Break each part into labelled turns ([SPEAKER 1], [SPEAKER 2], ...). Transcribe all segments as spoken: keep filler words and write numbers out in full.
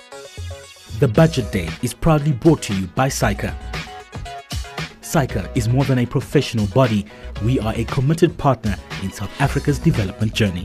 [SPEAKER 1] The Budget Day is proudly brought to you by SAICA. SAICA is more than a professional body. We are a committed partner in South Africa's development journey.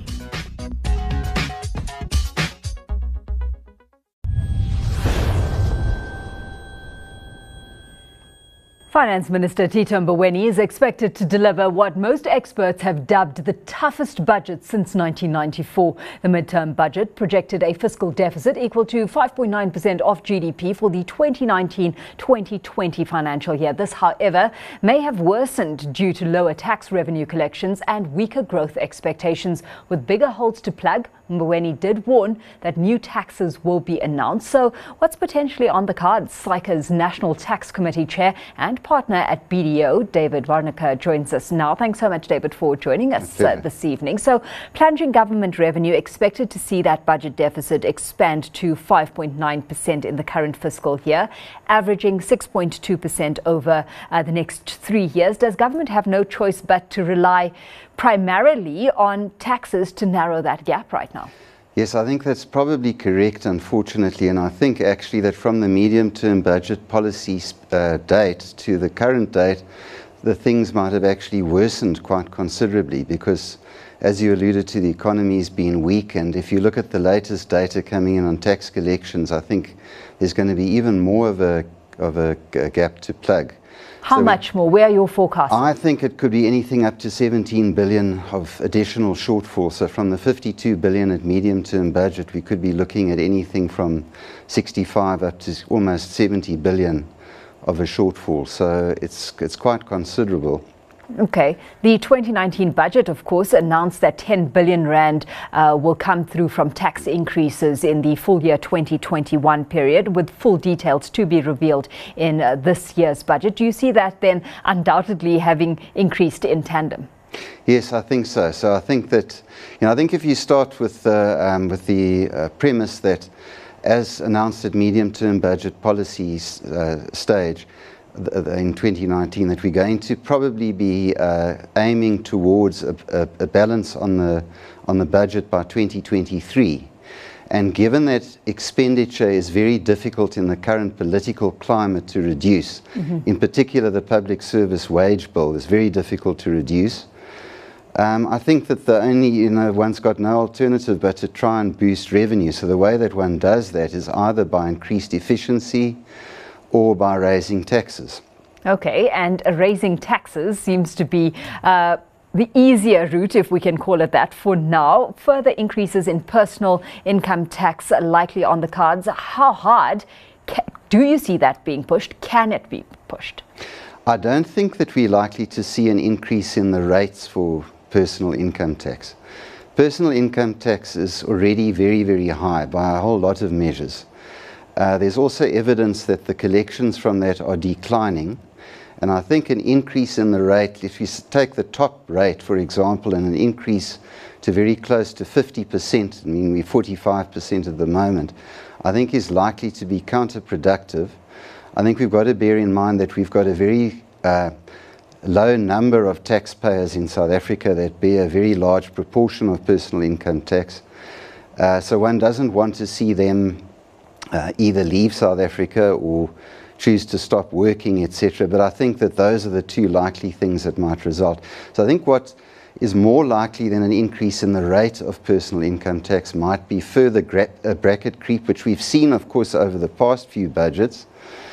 [SPEAKER 2] Finance Minister Tito Mboweni is expected to deliver what most experts have dubbed the toughest budget since nineteen ninety-four. The midterm budget projected a fiscal deficit equal to five point nine percent of G D P for the twenty nineteen twenty twenty financial year. This, however, may have worsened due to lower tax revenue collections and weaker growth expectations. With bigger holes to plug, Mboweni did warn that new taxes will be announced. So what's potentially on the cards? SAICA's National Tax Committee Chair and partner at B D O, David Warneke, joins us now. Thanks so much, David, for joining us uh, this evening. So plunging government revenue expected to see that budget deficit expand to five point nine percent in the current fiscal year, averaging six point two percent over uh, the next three years. Does government have no choice but to rely primarily on taxes to narrow that gap right now?
[SPEAKER 3] Yes, I think that's probably correct, unfortunately, and I think actually that from the medium-term budget policy uh, date to the current date, the things might have actually worsened quite considerably because, as you alluded to, the economy's been weak, and if you look at the latest data coming in on tax collections, I think there's going to be even more of a, of a, a gap to plug.
[SPEAKER 2] How so much more? Where are your forecasts?
[SPEAKER 3] I think it could be anything up to seventeen billion of additional shortfall. So from the fifty-two billion at medium-term budget, we could be looking at anything from sixty-five up to almost seventy billion of a shortfall. So it's it's quite considerable.
[SPEAKER 2] Okay. The twenty nineteen budget, of course, announced that ten billion rand uh, will come through from tax increases in the full year twenty twenty-one period, with full details to be revealed in uh, this year's budget. Do you see that then undoubtedly having increased in tandem?
[SPEAKER 3] Yes, I think so. So I think that, you know, I think if you start with, uh, um, with the uh, premise that, as announced at medium-term budget policy uh, stage, in twenty nineteen, that we're going to probably be uh, aiming towards a, a, a balance on the on the budget by twenty twenty-three. And given that expenditure is very difficult in the current political climate to reduce, mm-hmm. in particular the public service wage bill is very difficult to reduce. Um, I think that the only, you know, one's got no alternative but to try and boost revenue. So the way that one does that is either by increased efficiency or by raising taxes.
[SPEAKER 2] Okay, and uh, raising taxes seems to be uh, the easier route, if we can call it that, for now. Further increases in personal income tax are likely on the cards. How hard ca- do you see that being pushed? Can it be pushed?
[SPEAKER 3] I don't think that we're likely to see an increase in the rates for personal income tax. Personal income tax is already very, very high by a whole lot of measures. Uh, there's also evidence that the collections from that are declining, and I think an increase in the rate, if you take the top rate, for example, and an increase to very close to fifty percent, I mean we're forty-five percent at the moment, I think is likely to be counterproductive. I think we've got to bear in mind that we've got a very uh, low number of taxpayers in South Africa that bear a very large proportion of personal income tax. Uh, so one doesn't want to see them Uh, either leave South Africa or choose to stop working, et cetera. But I think that those are the two likely things that might result. So I think what is more likely than an increase in the rate of personal income tax might be further gra- uh, bracket creep, which we've seen, of course, over the past few budgets.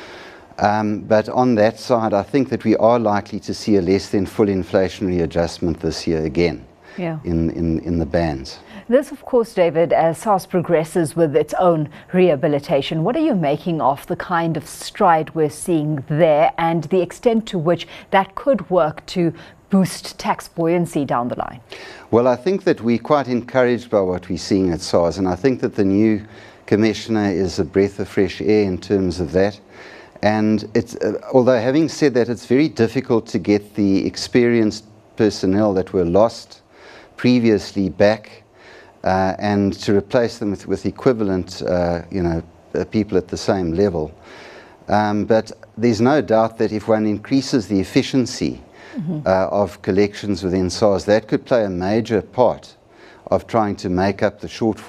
[SPEAKER 3] Um, but on that side, I think that we are likely to see a less than full inflationary adjustment this year again
[SPEAKER 2] yeah.
[SPEAKER 3] in, in, in the bands.
[SPEAKER 2] This, of course, David, as SARS progresses with its own rehabilitation, what are you making of the kind of stride we're seeing there and the extent to which that could work to boost tax buoyancy down the line?
[SPEAKER 3] Well, I think that we're quite encouraged by what we're seeing at SARS, and I think that the new commissioner is a breath of fresh air in terms of that. And it's, uh, although having said that, it's very difficult to get the experienced personnel that were lost previously back Uh, and to replace them with, with equivalent, uh, you know, uh, people at the same level. Um, but there's no doubt that if one increases the efficiency mm-hmm. uh, of collections within SARS, that could play a major part of trying to make up the shortfall.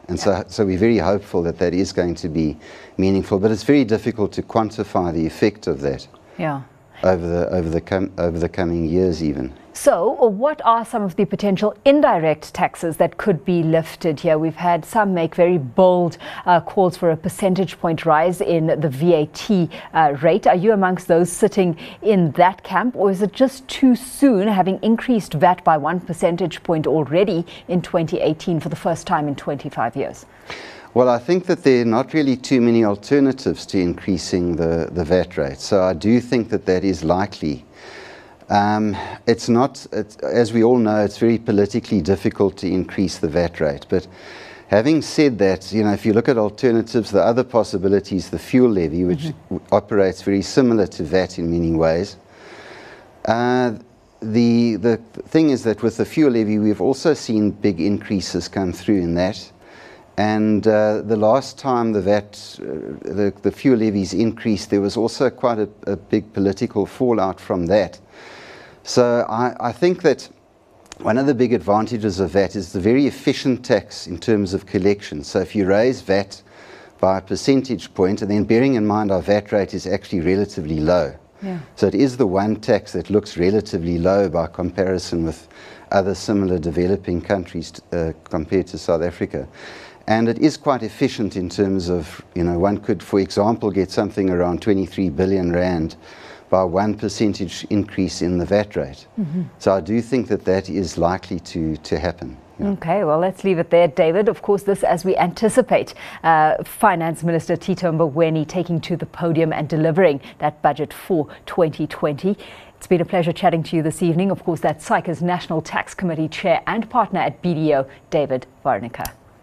[SPEAKER 3] And
[SPEAKER 2] Yeah.
[SPEAKER 3] so, so we're very hopeful that that is going to be meaningful, but it's very difficult to quantify the effect of that
[SPEAKER 2] Yeah.
[SPEAKER 3] over the, over the, com- over the coming years even.
[SPEAKER 2] So, what are some of the potential indirect taxes that could be lifted here? We've had some make very bold uh, calls for a percentage point rise in the V A T uh, rate. Are you amongst those sitting in that camp, or is it just too soon, having increased V A T by one percentage point already in twenty eighteen for the first time in twenty-five years?
[SPEAKER 3] Well, I think that there are not really too many alternatives to increasing the, the V A T rate. So I do think that that is likely. Um, it's not, it's, as we all know, it's very politically difficult to increase the V A T rate. But having said that, you know, if you look at alternatives, the other possibilities, the fuel levy, which mm-hmm. operates very similar to V A T in many ways. Uh, the, the thing is that with the fuel levy, we've also seen big increases come through in that. And uh, the last time the V A T, uh, the, the fuel levies increased, there was also quite a, a big political fallout from that. So I, I think that one of the big advantages of V A T is the very efficient tax in terms of collection. So if you raise V A T by a percentage point, and then bearing in mind our V A T rate is actually relatively low.
[SPEAKER 2] Yeah.
[SPEAKER 3] So it is the one tax that looks relatively low by comparison with other similar developing countries uh, compared to South Africa. And it is quite efficient in terms of, you know, one could, for example, get something around twenty-three billion rand by one percentage increase in the V A T rate. Mm-hmm. So I do think that that is likely to, to happen. Yeah.
[SPEAKER 2] Okay, well, let's leave it there, David. Of course, this as we anticipate uh, Finance Minister Tito Mboweni taking to the podium and delivering that budget for twenty twenty. It's been a pleasure chatting to you this evening. Of course, that's SAICA's National Tax Committee Chair and partner at B D O, David Warneke.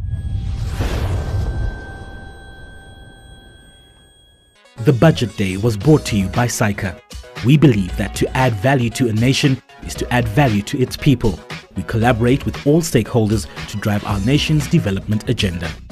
[SPEAKER 1] The Budget Day was brought to you by SAICA. We believe that to add value to a nation is to add value to its people. We collaborate with all stakeholders to drive our nation's development agenda.